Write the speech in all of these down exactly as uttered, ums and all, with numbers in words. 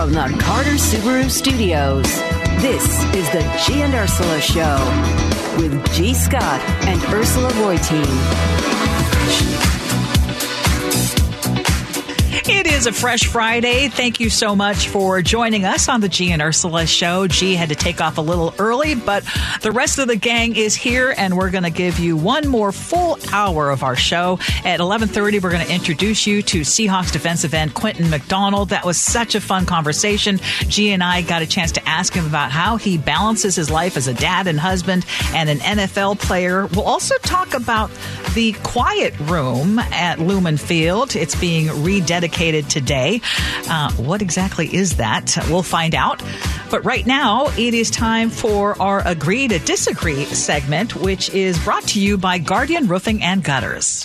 From the Carter Subaru Studios, this is the G and Ursula Show with G. Scott and Ursula Reutin. It is a fresh Friday. Thank you so much for joining us on the G and Ursula Show. G had to take off a little early, but the rest of the gang is here, and we're going to give you one more full hour of our show. At eleven thirty, we're going to introduce you to Seahawks defensive end Quentin McDonald. That was such a fun conversation. G and I got a chance to ask him about how he balances his life as a dad and husband and an N F L player. We'll also talk about the quiet room at Lumen Field. It's being rededicated today. Uh, what exactly is that? We'll find out. But right now, it is time for our Agree to Disagree segment, which is brought to you by Guardian Roofing and Gutters.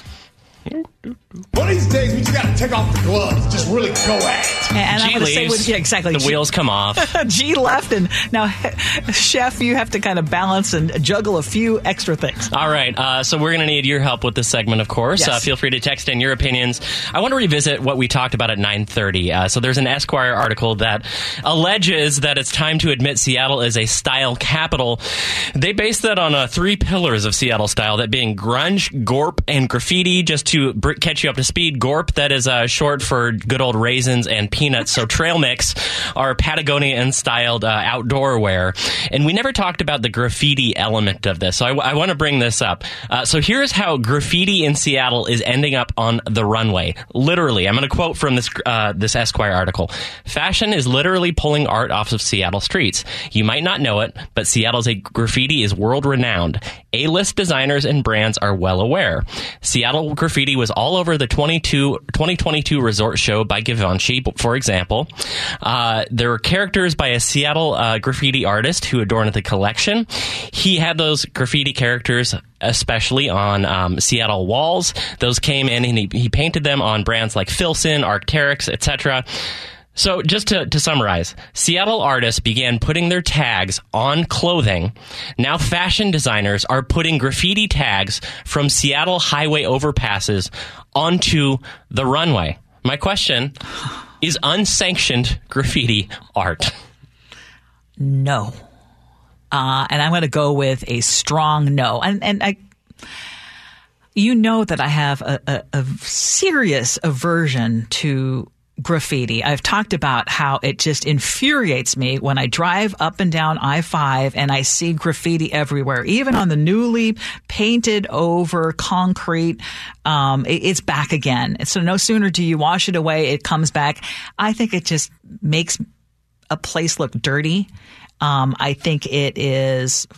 One of these days, we just got to take off the gloves. Just really go at it. And G I'm going to say, what, yeah, exactly. The G, wheels come off. G left, and now, Chef, you have to kind of balance and juggle a few extra things. All right, uh, so we're going to need your help with this segment, of course. Yes. Uh, feel free to text in your opinions. I want to revisit what we talked about at nine thirty. Uh, so there's an Esquire article that alleges that it's time to admit Seattle is a style capital. They base that on uh, three pillars of Seattle style, that being grunge, gorp, and graffiti. Just to br- catch you up to speed, gorp, that is uh, short for good old raisins and peanuts. So trail mix are Patagonian-styled uh, outdoor wear. And we never talked about the graffiti element of this, so I, w- I want to bring this up. Uh, so here's how graffiti in Seattle is ending up on the runway. Literally, I'm going to quote from this uh, this Esquire article. Fashion is literally pulling art off of Seattle streets. You might not know it, but Seattle's a graffiti is world-renowned. A-list designers and brands are well aware. Seattle graffiti was all over the twenty twenty-two resort show by Givenchy, for example. Uh, there were characters by a Seattle uh, graffiti artist who adorned the collection. He had those graffiti characters especially on um, Seattle walls. Those came in and he, he painted them on brands like Filson, Arc'teryx, et cetera. So just to, to summarize, Seattle artists began putting their tags on clothing. Now fashion designers are putting graffiti tags from Seattle highway overpasses onto the runway. My question is, unsanctioned graffiti art? No. Uh, and I'm going to go with a strong no. And, and I, you know that I have a, a, a serious aversion to graffiti. I've talked about how it just infuriates me when I drive up and down I five and I see graffiti everywhere, even on the newly painted over concrete. Um, it, it's back again. So no sooner do you wash it away, it comes back. I think it just makes a place look dirty. Um, I think it is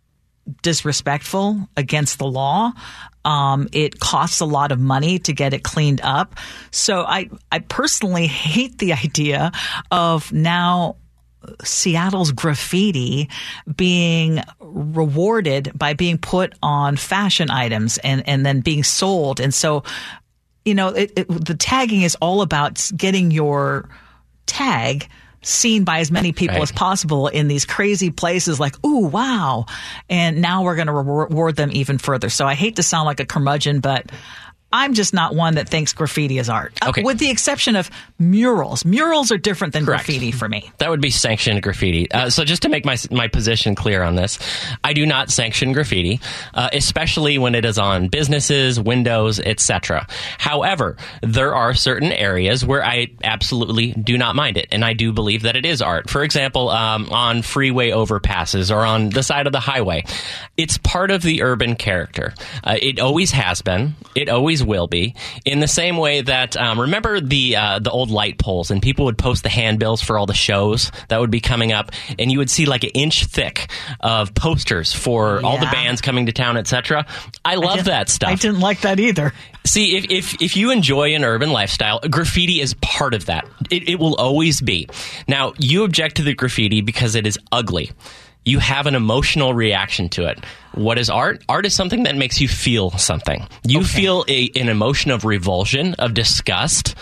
disrespectful against the law. Um, it costs a lot of money to get it cleaned up. So I, I personally hate the idea of now Seattle's graffiti being rewarded by being put on fashion items and, and then being sold. And so, you know, it, it, the tagging is all about getting your tag seen by as many people right. as possible in these crazy places like, ooh, wow. And now we're going to reward them even further. So I hate to sound like a curmudgeon, but I'm just not one that thinks graffiti is art. Okay. Uh, with the exception of murals. Murals are different than Correct. graffiti for me. That would be sanctioned graffiti. Uh, so just to make my my position clear on this, I do not sanction graffiti, uh, especially when it is on businesses, windows, et cetera. However, there are certain areas where I absolutely do not mind it, and I do believe that it is art. For example, um, on freeway overpasses or on the side of the highway. It's part of the urban character. Uh, it always has been. It always will be, in the same way that um, remember the uh, the old light poles, and people would post the handbills for all the shows that would be coming up, and you would see like an inch thick of posters for yeah. all the bands coming to town, et cetera. I love I that stuff. I didn't like that either. See, if, if if you enjoy an urban lifestyle, graffiti is part of that. It, it will always be. Now, you object to the graffiti because it is ugly. You have an emotional reaction to it. What is art? Art is something that makes you feel something. You okay. feel a, an emotion of revulsion, of disgust,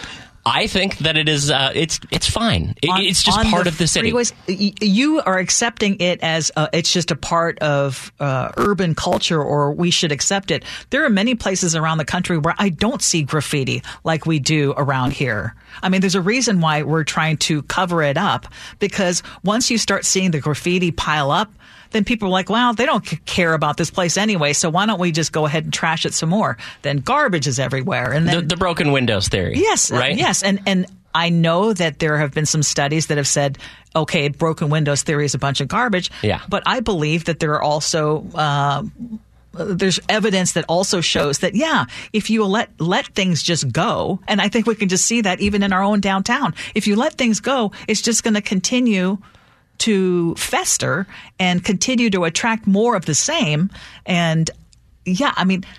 I think that it is. Uh, it's it's fine. It, on, it's just part of the city. Freeways, you are accepting it as uh, it's just a part of uh, urban culture, or we should accept it. There are many places around the country where I don't see graffiti like we do around here. I mean, there's a reason why we're trying to cover it up, because once you start seeing the graffiti pile up, then people are like, well, they don't care about this place anyway, so why don't we just go ahead and trash it some more? Then garbage is everywhere. And then the, the broken windows theory. Yes. Right? Yes. And, and I know that there have been some studies that have said, okay, broken windows theory is a bunch of garbage. Yeah. But I believe that there are also uh, there's evidence that also shows that, yeah, if you let let things just go, and I think we can just see that even in our own downtown, if you let things go, it's just going to continue to fester and continue to attract more of the same. And yeah, I mean,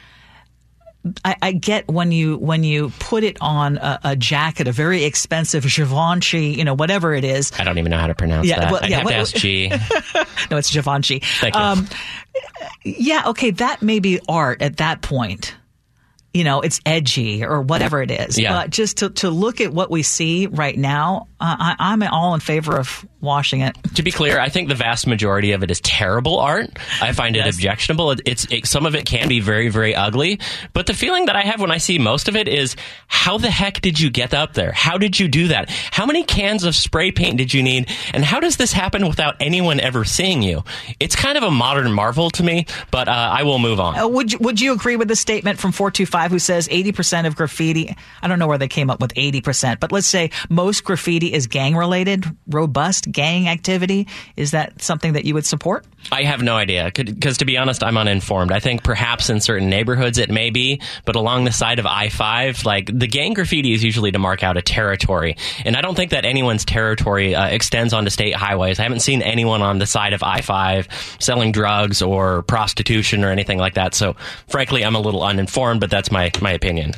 I, I get when you when you put it on a, a jacket, a very expensive Givenchy, you know, whatever it is. I don't even know how to pronounce Yeah, that. well, I'd yeah, have what- to ask G. No, it's Givenchy. Thank you. Um, yeah, okay, that may be art at that point. You know, it's edgy or whatever it is. Yeah. But just to, to look at what we see right now, uh, I, I'm all in favor of washing it. To be clear, I think the vast majority of it is terrible art. I find it Yes. objectionable. It, it's it, some of it can be very, very ugly. But the feeling that I have when I see most of it is, how the heck did you get up there? How did you do that? How many cans of spray paint did you need? And how does this happen without anyone ever seeing you? It's kind of a modern marvel to me, but uh, I will move on. Uh, would you, would you agree with the statement from four two five who says eighty percent of graffiti, I don't know where they came up with eighty percent, but let's say most graffiti is gang-related, robust gang activity. Is that something that you would support? I have no idea, because to be honest, I'm uninformed. I think perhaps in certain neighborhoods it may be, but along the side of I five, like, the gang graffiti is usually to mark out a territory, and I don't think that anyone's territory uh, extends onto state highways. I haven't seen anyone on the side of I five selling drugs or prostitution or anything like that, so frankly, I'm a little uninformed, but that's my, my opinion.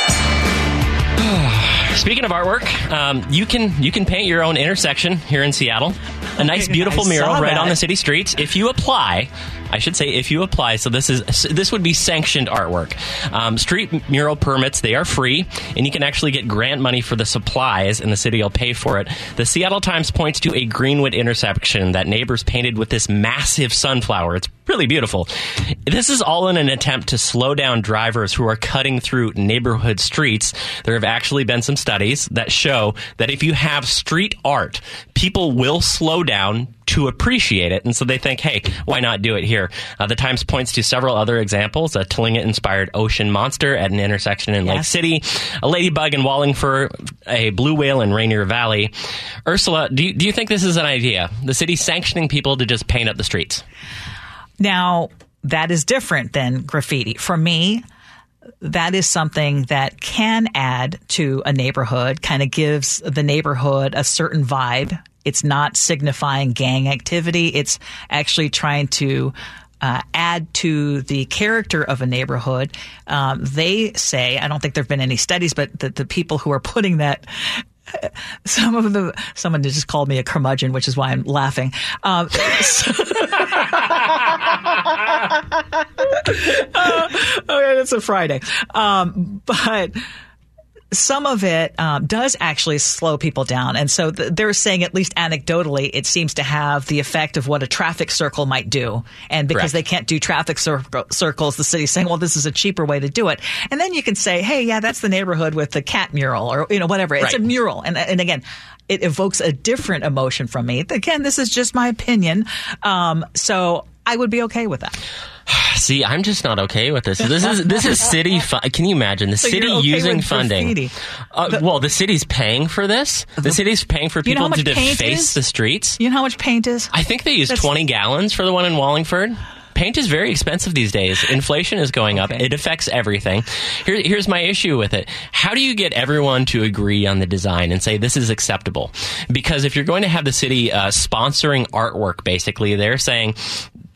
Speaking of artwork, um, you can you can paint your own intersection here in Seattle. A nice, beautiful I mural saw right that. on the city streets. If you apply, I should say if you apply, so this is this would be sanctioned artwork. Um, street mural permits, they are free, and you can actually get grant money for the supplies, and the city will pay for it. The Seattle Times points to a Greenwood intersection that neighbors painted with this massive sunflower. It's really beautiful. This is all in an attempt to slow down drivers who are cutting through neighborhood streets. There have actually been some studies that show that if you have street art, people will slow down to appreciate it, and so they think, hey, why not do it here? Uh, the Times points to several other examples. A Tlingit-inspired ocean monster at an intersection in Lake Yes. City, a ladybug in Wallingford, a blue whale in Rainier Valley. Ursula, do you, do you think this is an idea? The city sanctioning people to just paint up the streets? Now, that is different than graffiti. For me, that is something that can add to a neighborhood, kind of gives the neighborhood a certain vibe. It's not signifying gang activity. It's actually trying to uh, add to the character of a neighborhood. Um, they say, I don't think there have been any studies, but the, the people who are putting that, some of the, someone just called me a curmudgeon, which is why I'm laughing. Um, so, uh, okay, it's a Friday. Um, but some of it um, does actually slow people down. And so th- they're saying, at least anecdotally, it seems to have the effect of what a traffic circle might do. And because Correct. they can't do traffic cir- circles, the city's saying, well, this is a cheaper way to do it. And then you can say, hey, yeah, that's the neighborhood with the cat mural, or, you know, whatever. It's Right. a mural. And, and again, it evokes a different emotion from me. Again, this is just my opinion. Um, so I would be okay with that. See, I'm just not okay with this. This is this is city. Fu- Can you imagine the So city you're okay using with funding? graffiti. Uh, The- well, the city's paying for this. The city's paying for You know people how to much paint deface is? the streets. You know how much paint is? I think they use That's- twenty gallons for the one in Wallingford. Paint is very expensive these days. Inflation is going up. Okay. It affects everything. Here, here's my issue with it. How do you get everyone to agree on the design and say this is acceptable? Because if you're going to have the city uh, sponsoring artwork, basically, they're saying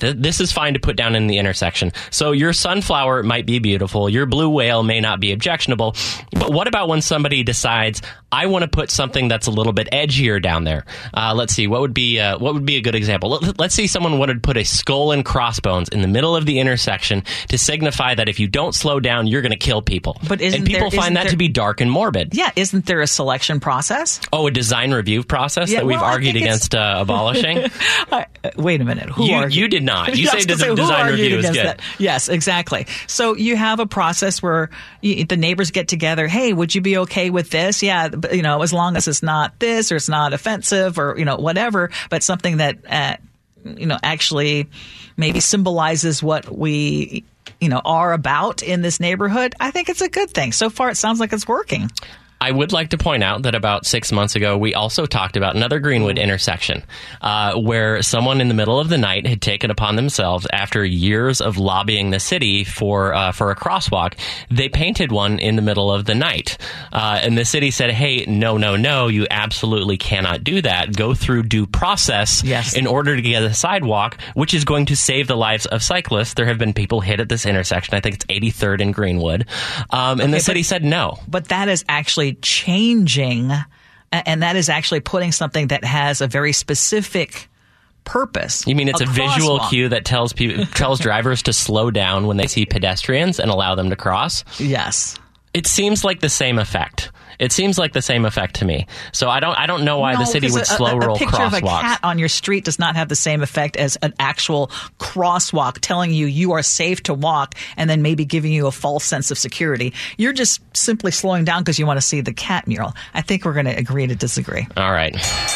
Th- this is fine to put down in the intersection. So your sunflower might be beautiful. Your blue whale may not be objectionable. But what about when somebody decides, I want to put something that's a little bit edgier down there? Uh, let's see. What would be uh, what would be a good example? Let, let's see someone wanted to put a skull and crossbones in the middle of the intersection to signify that if you don't slow down, you're going to kill people. But isn't and people there, find that there, to be dark and morbid. Yeah. Isn't there a selection process? Oh, a design review process yeah, that we've well, argued against uh, abolishing? uh, wait a minute. Who you, argued? you did not. You yeah, say des- say, design review is good. That? Yes, exactly. So you have a process where you, the neighbors get together. Hey, would you be okay with this? Yeah, you know, as long as it's not this or it's not offensive or, you know, whatever, but something that, uh, you know, actually maybe symbolizes what we, you know, are about in this neighborhood. I think it's a good thing. So far, it sounds like it's working. I would like to point out that about six months ago, we also talked about another Greenwood intersection uh, where someone in the middle of the night had taken upon themselves, after years of lobbying the city for uh, for a crosswalk, they painted one in the middle of the night. Uh, and the city said, hey, no, no, no, you absolutely cannot do that. Go through due process yes. in order to get a sidewalk, which is going to save the lives of cyclists. There have been people hit at this intersection. I think it's eighty-third and Greenwood. Um, and okay, the city but, said no. But that is actually changing, and that is actually putting something that has a very specific purpose. You mean it's a, a visual cue that tells people tells drivers to slow down when they see pedestrians and allow them to cross? Yes. It seems like the same effect. It seems like the same effect to me. So I don't I don't know why no, the city would a, slow a, roll crosswalks. A picture crosswalks. of a cat on your street does not have the same effect as an actual crosswalk telling you you are safe to walk and then maybe giving you a false sense of security. You're just simply slowing down because you want to see the cat mural. I think we're going to agree to disagree. All right.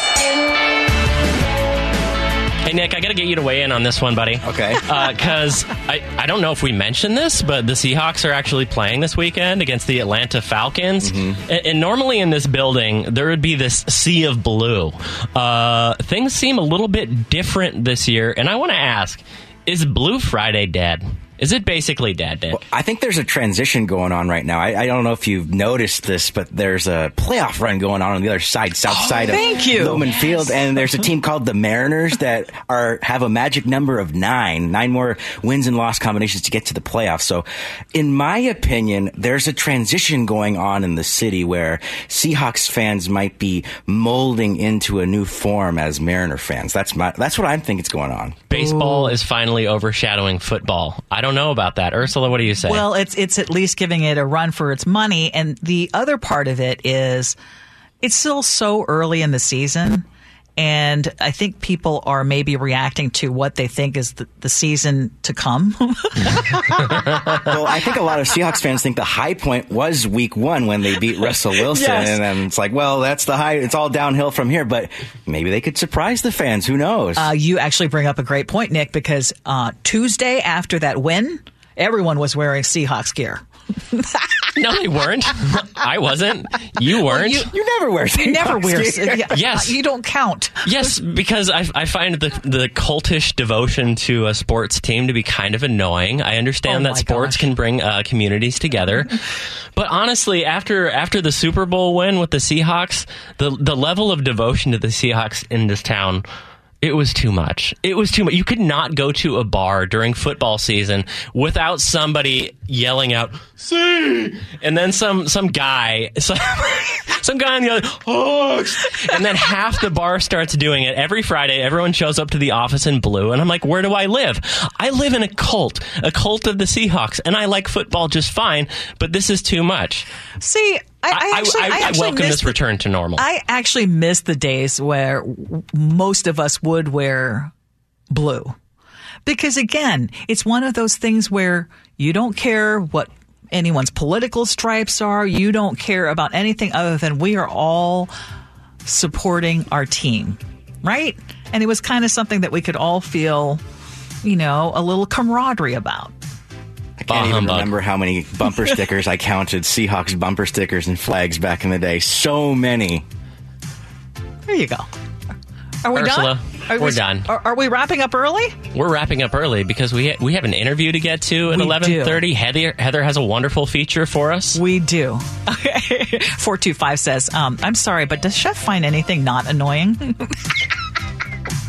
Hey, Nick, I got to get you to weigh in on this one, buddy. Okay. Because uh, I, I don't know if we mentioned this, but the Seahawks are actually playing this weekend against the Atlanta Falcons. Mm-hmm. And, and normally in this building, there would be this sea of blue. Uh, things seem a little bit different this year. And I want to ask, is Blue Friday dead? Is it basically dead, Nick? Well, I think there's a transition going on right now. I, I don't know if you've noticed this, but there's a playoff run going on on the other side, south oh, side thank of you. Loman yes. Field, and there's a team called the Mariners that are have a magic number of nine, nine more wins and loss combinations to get to the playoffs. So, in my opinion, there's a transition going on in the city where Seahawks fans might be molding into a new form as Mariner fans. That's my that's what I think is going on. Baseball Ooh. is finally overshadowing football. I don't know about that. Ursula, what do you say? Well, it's it's at least giving it a run for its money. And the other part of it is it's still so early in the season. And I think people are maybe reacting to what they think is the, the season to come. Well, I think a lot of Seahawks fans think the high point was week one when they beat Russell Wilson. Yes. And then it's like, well, that's the high. It's all downhill from here. But maybe they could surprise the fans. Who knows? Uh, you actually bring up a great point, Nick, because uh, Tuesday after that win, everyone was wearing Seahawks gear. No, they weren't. I wasn't. You weren't. you, you never wear Seahawks You never wear gear. yeah, Yes. You don't count. Yes, because I, I find the the cultish devotion to a sports team to be kind of annoying. I understand Oh that my sports gosh. can bring uh, communities together, but honestly, after after the Super Bowl win with the Seahawks, the the level of devotion to the Seahawks in this town. It was too much. It was too much. You could not go to a bar during football season without somebody yelling out, "See!" And then some some guy, some, some guy on the other, Hawks! And then half the bar starts doing it. Every Friday, everyone shows up to the office in blue. And I'm like, where do I live? I live in a cult, a cult of the Seahawks. And I like football just fine, but this is too much. See, I, I actually, I, I, I actually welcome miss this the, return to normal. I actually miss the days where w- most of us would wear blue. Because again, it's one of those things where you don't care what anyone's political stripes are. You don't care about anything other than we are all supporting our team, right? And it was kind of something that we could all feel, you know, a little camaraderie about. I can't Bah, even humbug. remember how many bumper stickers I counted, Seahawks bumper stickers and flags back in the day. So many. There you go. Are we Ursula, done? Are we're we, done. Are, are we wrapping up early? We're wrapping up early because we ha- we have an interview to get to at We eleven thirty. Heather Heather has a wonderful feature for us. We do. Okay. four two five says, um, I'm sorry, but does Chef find anything not annoying?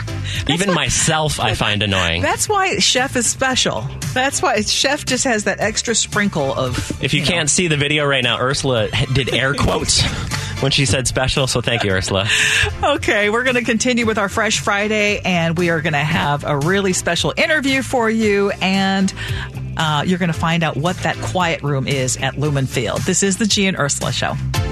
Even myself, I find annoying. That's why Chef is special. That's why Chef just has that extra sprinkle of. If you, you can't know. see the video right now, Ursula did air quotes when she said special, so thank you, Ursula. Okay, we're going to continue with our Fresh Friday, and we are going to have a really special interview for you, and uh, you're going to find out what that quiet room is at Lumen Field. This is the G and Ursula Show.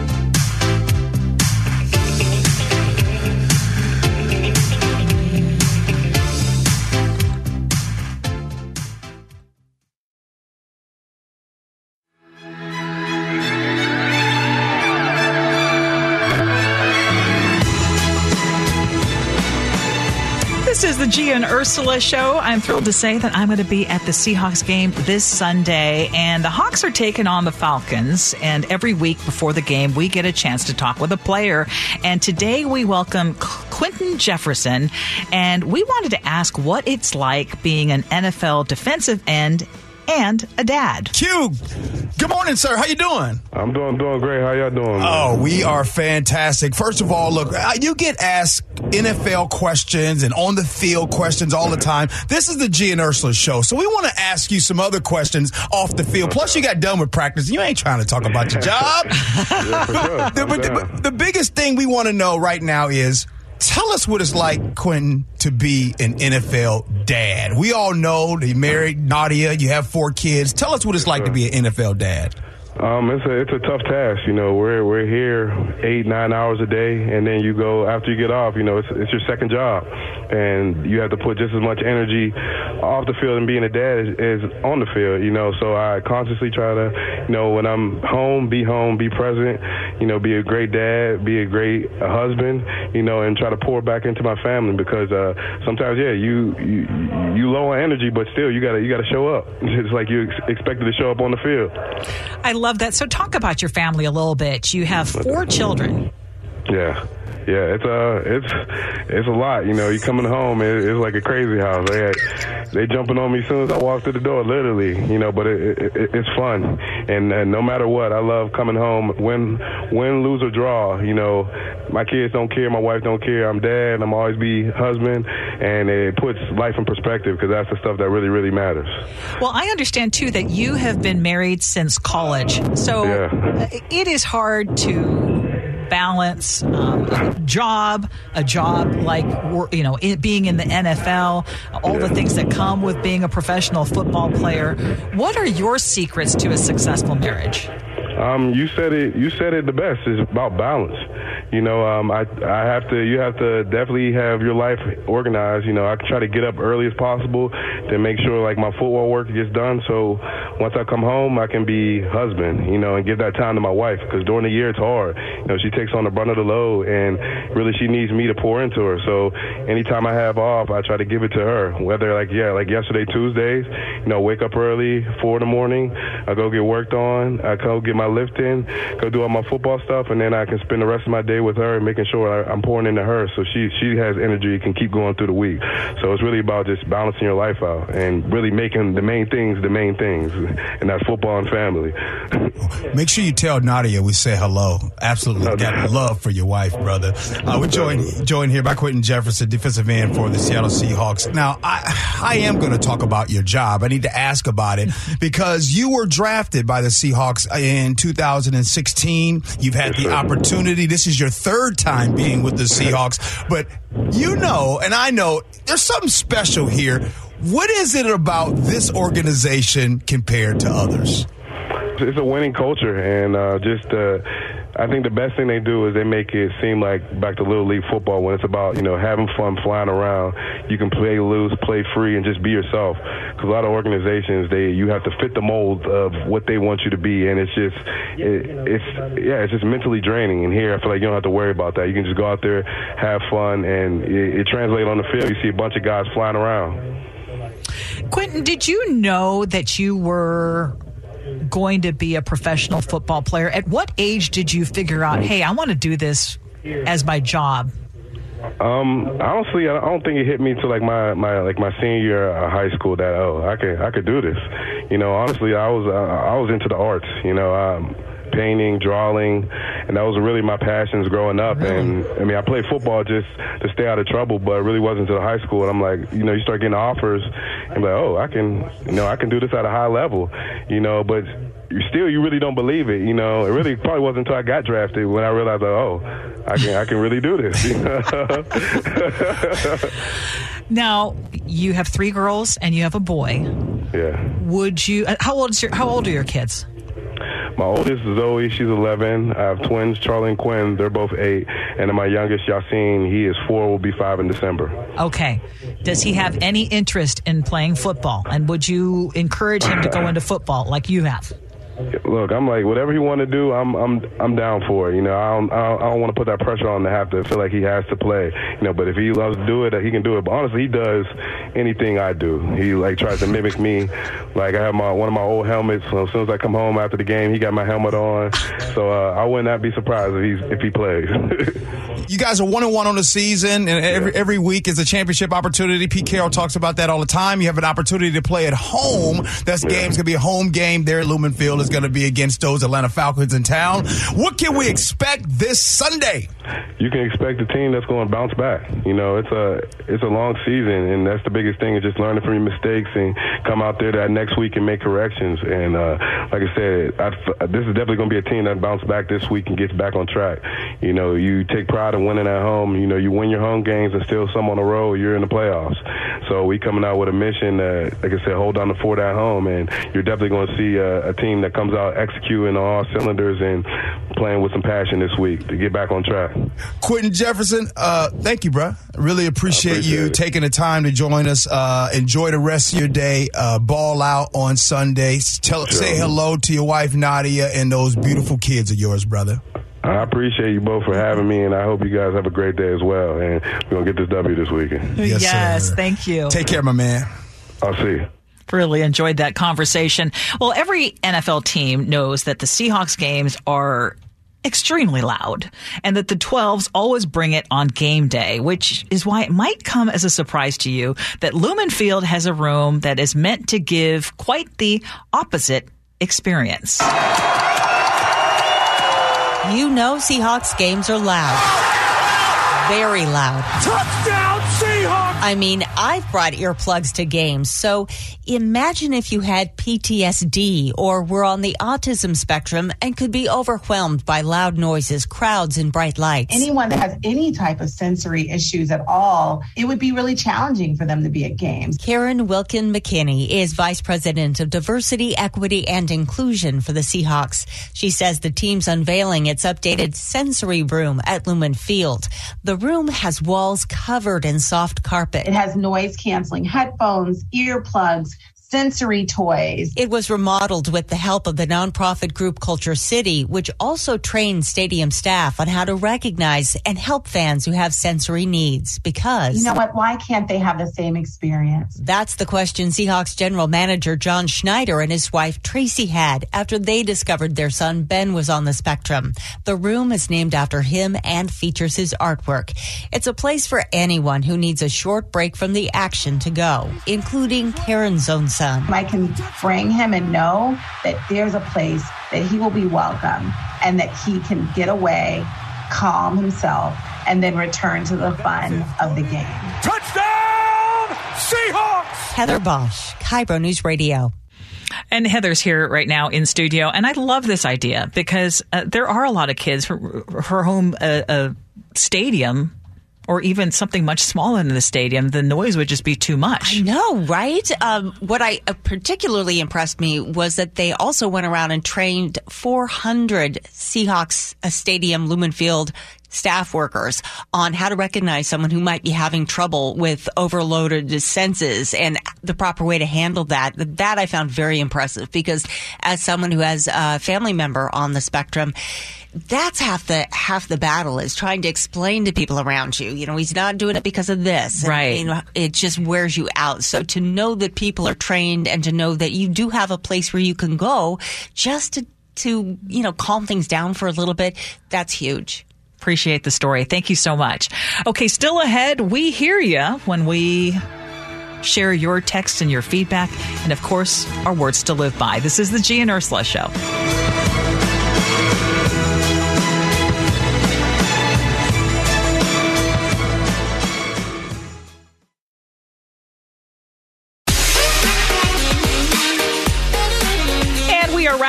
This is the G and Ursula Show. I'm thrilled to say that I'm going to be at the Seahawks game this Sunday, and the Hawks are taking on the Falcons, and every week before the game, we get a chance to talk with a player, and today we welcome Quinton Jefferson, and we wanted to ask what it's like being an N F L defensive end and a dad. Q, good morning, sir. How you doing? I'm doing doing great. How y'all doing, man? Oh, we are fantastic. First of all, look, you get asked N F L questions and on the field questions all the time. This is the G and Ursula Show, so we want to ask you some other questions off the field. Plus, you got done with practice. You ain't trying to talk about your job. Yeah, for sure. the, but, the, the biggest thing we want to know right now is, tell us what it's like, Quinton, to be an N F L dad. We all know that you married Nadia, you have four kids. Tell us what it's like to be an N F L dad. Um, it's a it's a tough task. You know, we're we're here eight nine hours a day, and then you go after you get off. You know, it's it's your second job, and you have to put just as much energy off the field and being a dad as, as on the field. You know, so I consciously try to, you know, when I'm home, be home, be present. You know, be a great dad, be a great uh, husband. You know, and try to pour back into my family because uh, sometimes, yeah, you, you you low on energy, but still you gotta you gotta show up. It's like you ex- expected to show up on the field. I love that. So talk about your family a little bit. You have four children. Yeah. Yeah, it's uh, it's it's a lot. You know, you coming home, it, it's like a crazy house. They they jumping on me as soon as I walk through the door, literally. You know, but it, it, it's fun, and uh, no matter what, I love coming home. Win, win, lose or draw. You know, my kids don't care, my wife don't care. I'm dad. I'm always be husband, and it puts life in perspective because that's the stuff that really, really matters. Well, I understand too that you have been married since college, so yeah. It is hard to balance um, a job, a job like, you know, it being in the N F L, all yeah. the things that come with being a professional football player. What are your secrets to a successful marriage? Um, you said it. You said it the best. It's about balance. You know, um, I I have to. You have to definitely have your life organized. You know, I try to get up early as possible to make sure like my football work gets done. So once I come home, I can be husband. You know, and give that time to my wife because during the year it's hard. You know, she takes on the brunt of the load, and really she needs me to pour into her. So anytime I have off, I try to give it to her. Whether like yeah, like yesterday Tuesdays, you know, wake up early, four in the morning. I go get worked on. I go get my lift in, go do all my football stuff, and then I can spend the rest of my day with her, making sure I, I'm pouring into her so she she has energy, can keep going through the week. So it's really about just balancing your life out and really making the main things the main things, and that's football and family. Make sure you tell Nadia we say hello. Absolutely no, got love for your wife, brother. Uh, we're joined, joined here by Quinton Jefferson, defensive end for the Seattle Seahawks. Now, I, I am going to talk about your job. I need to ask about it because you were drafted by the Seahawks in two thousand sixteen. You've had the opportunity. This is your third time being with the Seahawks. But you know, and I know, there's something special here. What is it about this organization compared to others? It's a winning culture, and uh, just uh, I think the best thing they do is they make it seem like back to Little League football when it's about, you know, having fun, flying around. You can play loose, play free, and just be yourself. Because a lot of organizations, they you have to fit the mold of what they want you to be, and it's just it, it's yeah, it's just mentally draining. And here, I feel like you don't have to worry about that. You can just go out there, have fun, and it, it translates on the field. You see a bunch of guys flying around. Quinton, did you know that you were going to be a professional football player? At what age did you figure out, hey, I want to do this as my job? Um, honestly, I don't think it hit me till like my, my like my senior year of high school that oh I could I could do this. You know, honestly, I was uh, I was into the arts. You know, um, painting, drawing, and that was really my passions growing up. Really? And I mean, I played football just to stay out of trouble, but it really wasn't until high school. And I'm like, you know, you start getting offers, and like, oh, I can, you know, I can do this at a high level, you know, but still, you really don't believe it, you know. It really probably wasn't until I got drafted when I realized, like, oh, I can, I can really do this. You know? Now, you have three girls and you have a boy. Yeah. Would you? How old is your? How old are your kids? My oldest is Zoe. She's eleven. I have twins, Charlie and Quinn. They're both eight. And then my youngest, Yassine, he is four. Will be five in December. Okay. Does he have any interest in playing football? And would you encourage him to go into football like you have? Look, I'm like, whatever he want to do, I'm I'm I'm down for it. You know, I don't I don't, I don't want to put that pressure on him to have to feel like he has to play. You know, but if he loves to do it, he can do it. But honestly, he does anything I do. He like tries to mimic me. Like I have my one of my old helmets. So as soon as I come home after the game, he got my helmet on. So uh, I would not be surprised if he if he plays. You guys are one and one on the season, and every yeah. every week is a championship opportunity. Pete Carroll talks about that all the time. You have an opportunity to play at home. That's yeah. game's gonna be a home game there at Lumen Field. It's gonna be against those Atlanta Falcons in town. What can we expect this Sunday? You can expect a team that's going to bounce back. You know, it's a it's a long season, and that's the biggest thing is just learning from your mistakes and come out there that next week and make corrections. And uh, like I said, I, this is definitely going to be a team that bounces back this week and gets back on track. You know, you take pride in winning at home. You know, you win your home games and still some on the road, you're in the playoffs. So we coming out with a mission that, like I said, hold down the fort at home, and you're definitely going to see a, a team that comes out executing on all cylinders and playing with some passion this week to get back on track. Quentin Jefferson, uh, thank you, bro. Really appreciate, appreciate you it. taking the time to join us. Uh, enjoy the rest of your day. Uh, ball out on Sunday. Tell, sure. Say hello to your wife, Nadia, and those beautiful kids of yours, brother. I appreciate you both for having me, and I hope you guys have a great day as well. And we're going to get this W this weekend. Yes, yes sir. Thank you. Take care, my man. I'll see you. Really enjoyed that conversation. Well, every N F L team knows that the Seahawks games are extremely loud and that the twelves always bring it on game day, which is why it might come as a surprise to you that Lumen Field has a room that is meant to give quite the opposite experience. You know Seahawks games are loud. Very loud. Touchdown, Seahawks! I mean, I've brought earplugs to games, so imagine if you had P T S D or were on the autism spectrum and could be overwhelmed by loud noises, crowds, and bright lights. Anyone that has any type of sensory issues at all, it would be really challenging for them to be at games. Karen Wilkin McKinney is Vice President of Diversity, Equity, and Inclusion for the Seahawks. She says the team's unveiling its updated sensory room at Lumen Field. The room has walls covered in soft carpet. It has noise-canceling headphones, earplugs, sensory toys. It was remodeled with the help of the nonprofit group Culture City, which also trains stadium staff on how to recognize and help fans who have sensory needs. Because, you know what, why can't they have the same experience? That's the question Seahawks general manager John Schneider and his wife Tracy had after they discovered their son Ben was on the spectrum. The room is named after him and features his artwork. It's a place for anyone who needs a short break from the action to go, including Karen's own son. I can bring him and know that there's a place that he will be welcome and that he can get away, calm himself, and then return to the fun of the game. Touchdown, Seahawks! Heather Bosch, Cairo News Radio. And Heather's here right now in studio, and I love this idea because uh, there are a lot of kids for, for whom a, a stadium or even something much smaller than the stadium, the noise would just be too much. I know, right? Um, what I uh, particularly impressed me was that they also went around and trained four hundred Seahawks uh, Stadium Lumen Field staff workers on how to recognize someone who might be having trouble with overloaded senses and the proper way to handle that. That I found very impressive because as someone who has a family member on the spectrum, that's half the half the battle is trying to explain to people around you. You know, he's not doing it because of this. And, right. You know, it just wears you out. So to know that people are trained and to know that you do have a place where you can go just to, to you know, calm things down for a little bit, that's huge. Appreciate the story. Thank you so much. Okay, still ahead, we hear you when we share your text and your feedback, and of course, our words to live by. This is the G and Ursula Show.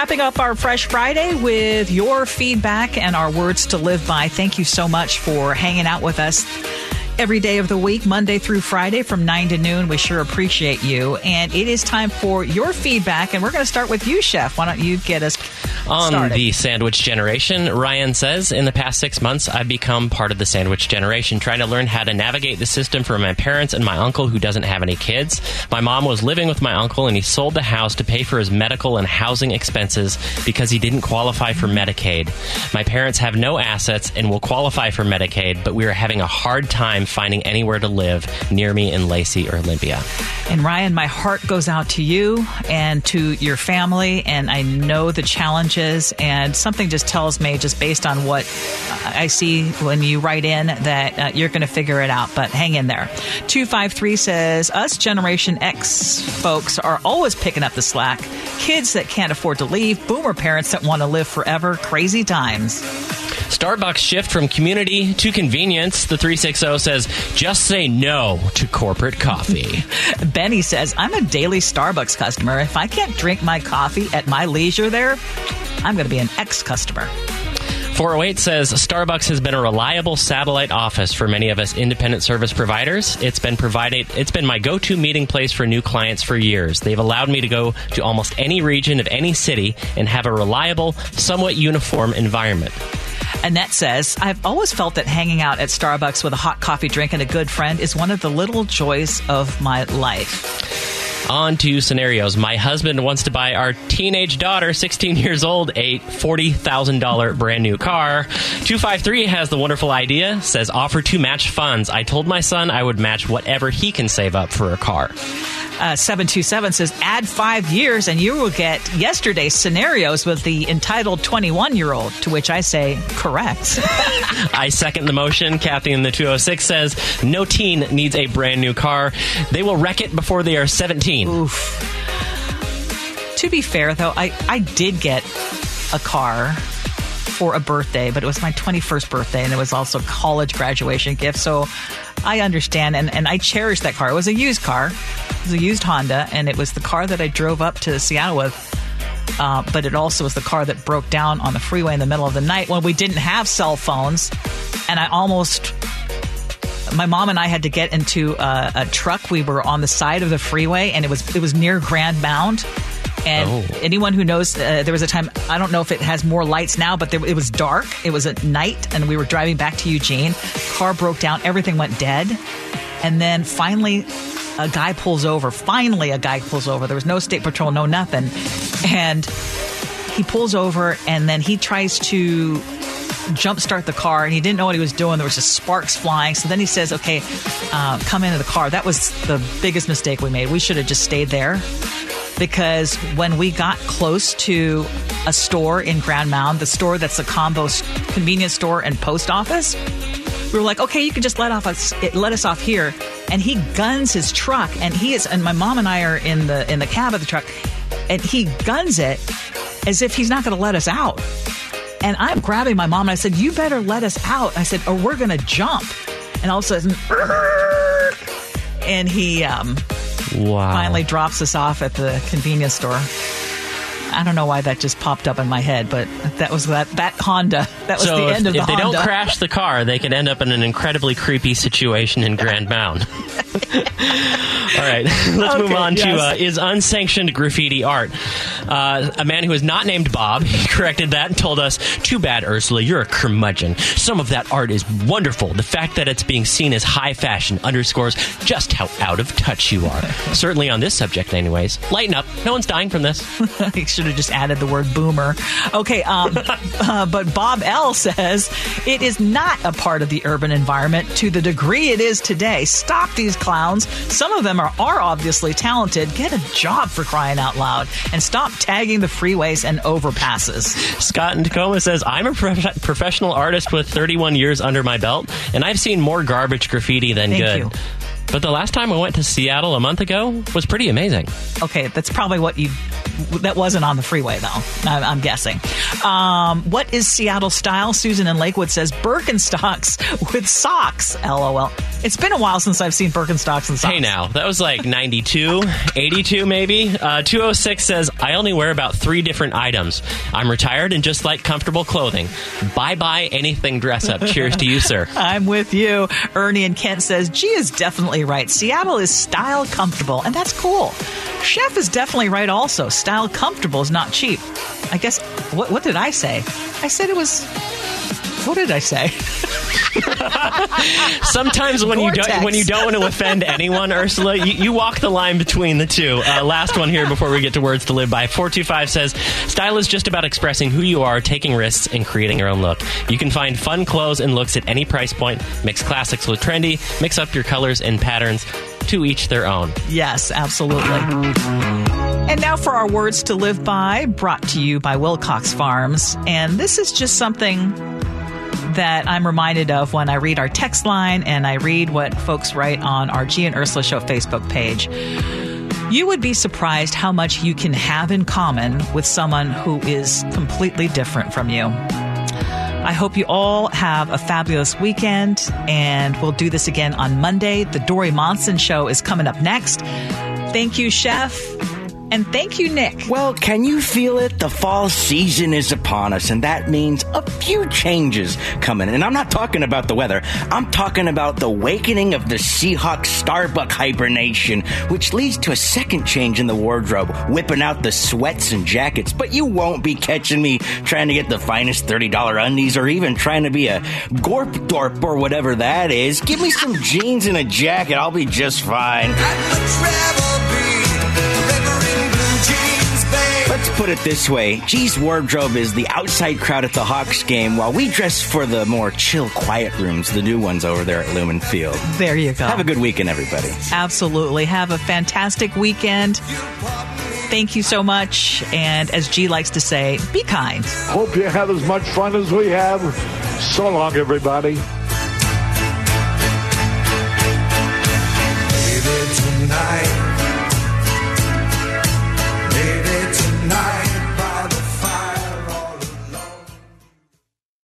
wrapping up our Fresh Friday with your feedback and our words to live by. Thank you so much for hanging out with us every day of the week, Monday through Friday from nine to noon. We sure appreciate you. And it is time for your feedback. And we're going to start with you, Chef. Why don't you get us On started? The sandwich generation, Ryan says, in the past six months, I've become part of the sandwich generation, trying to learn how to navigate the system for my parents and my uncle who doesn't have any kids. My mom was living with my uncle, and he sold the house to pay for his medical and housing expenses because he didn't qualify for Medicaid. My parents have no assets and will qualify for Medicaid, but we are having a hard time finding anywhere to live near me in Lacey or Olympia. And Ryan, my heart goes out to you and to your family, and I know the challenges, and something just tells me, just based on what I see when you write in, that uh, you're going to figure it out, but hang in there. two five three says, us Generation X folks are always picking up the slack. Kids that can't afford to leave, boomer parents that want to live forever, crazy times. Starbucks shift from community to convenience. The three sixty says, just say no to corporate coffee. Benny says, I'm a daily Starbucks customer. If I can't drink my coffee at my leisure there, I'm going to be an ex-customer. four oh eight says, Starbucks has been a reliable satellite office for many of us independent service providers. It's been provided. It's been my go-to meeting place for new clients for years. They've allowed me to go to almost any region of any city and have a reliable, somewhat uniform environment. Annette says, I've always felt that hanging out at Starbucks with a hot coffee drink and a good friend is one of the little joys of my life. On to scenarios. My husband wants to buy our teenage daughter, sixteen years old, a forty thousand dollars brand new car. two five three has the wonderful idea, says offer to match funds. I told my son I would match whatever he can save up for a car. Uh, seven two seven says, add five years and you will get yesterday's scenarios with the entitled twenty-one-year-old, to which I say, correct. I second the motion. Kathy in the two oh six says, no teen needs a brand new car. They will wreck it before they are seventeen. Oof. To be fair, though, I, I did get a car for a birthday, but it was my twenty-first birthday, and it was also a college graduation gift, so I understand, and, and I cherish that car. It was a used car. It was a used Honda, and it was the car that I drove up to Seattle with, uh, but it also was the car that broke down on the freeway in the middle of the night when we didn't have cell phones, and I almost... My mom and I had to get into a, a truck. We were on the side of the freeway, and it was it was near Grand Mound. And oh. anyone who knows, uh, there was a time, I don't know if it has more lights now, but there, it was dark. It was at night, and we were driving back to Eugene. Car broke down. Everything went dead. And then finally, a guy pulls over. Finally, a guy pulls over. There was no state patrol, no nothing. And he pulls over, and then he tries to jumpstart the car, and he didn't know what he was doing. There was just sparks flying. So then he says, okay, uh, come into the car. That was the biggest mistake we made. We should have just stayed there, because when we got close to a store in Grand Mound, the store that's a combo convenience store and post office, we were like, okay, you can just let off us, let us off here. And he guns his truck, and he is, and my mom and I are in the in the cab of the truck, and he guns it as if he's not going to let us out. And I'm grabbing my mom, and I said, you better let us out. I said, or we're going to jump. And all of a sudden, and he um, wow. finally drops us off at the convenience store. I don't know why that just popped up in my head, but that was that, that Honda. That was so the if, end of the if they Honda. don't crash the car, they could end up in an incredibly creepy situation in Grand Mound. All right, let's Okay, move on yes. to uh, is unsanctioned graffiti art. Uh, a man who is not named Bob, he corrected that and told us, too bad, Ursula, you're a curmudgeon. Some of that art is wonderful. The fact that it's being seen as high fashion underscores just how out of touch you are. Certainly on this subject anyways. Lighten up. No one's dying from this. I should have just added the word boomer. Okay, um, uh, but Bob L. says, it is not a part of the urban environment to the degree it is today. Stop these clowns. Some of them are, are obviously talented. Get a job, for crying out loud. And stop tagging the freeways and overpasses. Scott in Tacoma says, I'm a prof- professional artist with thirty-one years under my belt, and I've seen more garbage graffiti than Thank good. you. But the last time I went to Seattle a month ago was pretty amazing. Okay, that's probably what you... That wasn't on the freeway, though, I'm, I'm guessing. Um, what is Seattle style? Susan in Lakewood says, Birkenstocks with socks, LOL. It's been a while since I've seen Birkenstocks and socks. Hey now, that was like ninety-two, eighty-two maybe. Uh, two oh six says, I only wear about three different items. I'm retired and just like comfortable clothing. Bye-bye anything dress up. Cheers to you, sir. I'm with you. Ernie in Kent says, G is definitely right. Seattle is style comfortable, and that's cool. Chef is definitely right also. Style comfortable is not cheap. I guess, what, what did I say? I said it was... What did I say? Sometimes when Vortex. you don't when you don't want to offend anyone, Ursula, you, you walk the line between the two. Uh, last one here before we get to words to live by. four two five says, style is just about expressing who you are, taking risks, and creating your own look. You can find fun clothes and looks at any price point. Mix classics with trendy. Mix up your colors and patterns. To each their own. Yes, absolutely. And now for our words to live by, brought to you by Wilcox Farms. And this is just something that I'm reminded of when I read our text line and I read what folks write on our G and Ursula Show Facebook page. You would be surprised how much you can have in common with someone who is completely different from you. I hope you all have a fabulous weekend, and we'll do this again on Monday. The Dory Monson Show is coming up next. Thank you, Chef. And thank you, Nick. Well, can you feel it? The fall season is upon us, and that means a few changes coming. And I'm not talking about the weather. I'm talking about the awakening of the Seahawks Starbuck hibernation, which leads to a second change in the wardrobe, whipping out the sweats and jackets. But you won't be catching me trying to get the finest thirty dollars undies or even trying to be a gorp dorp or whatever that is. Give me some jeans and a jacket. I'll be just fine. Let's put it this way. G's wardrobe is the outside crowd at the Hawks game, while we dress for the more chill, quiet rooms, the new ones over there at Lumen Field. There you go. Have a good weekend, everybody. Absolutely. Have a fantastic weekend. Thank you so much. And as G likes to say, be kind. Hope you have as much fun as we have. So long, everybody.